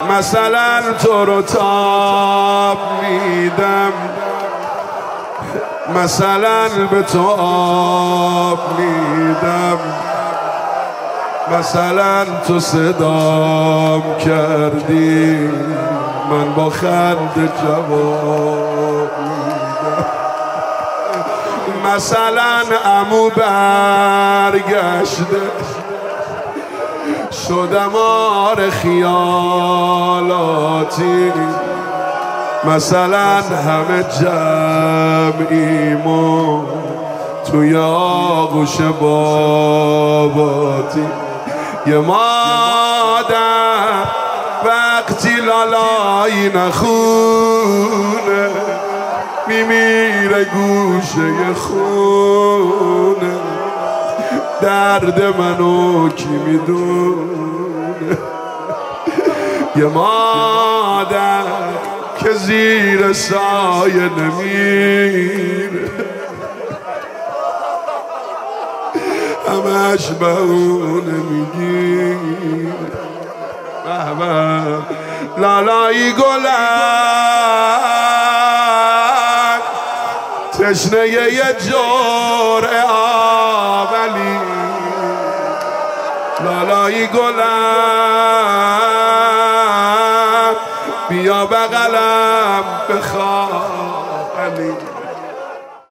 مثلا تو رو تاب میدم، مثلا به تو آب میدم، مثلا تو صدام کردی من با خنده جواب میدم. مثلا عمو برگشته شدم آر خیالاتی، مثلا همه جمعیمون توی آغوش باباتی. یه مادر وقتی لالایی نخونه میمیره گوشه خونه، درد منو کی میدونه؟ یه مادر که زیر سایه نمیره همش بهونه میگیره. لالایی گلن تشنه یه جرعه آولی، لالایی گلن بیا بغلم بخواب علی.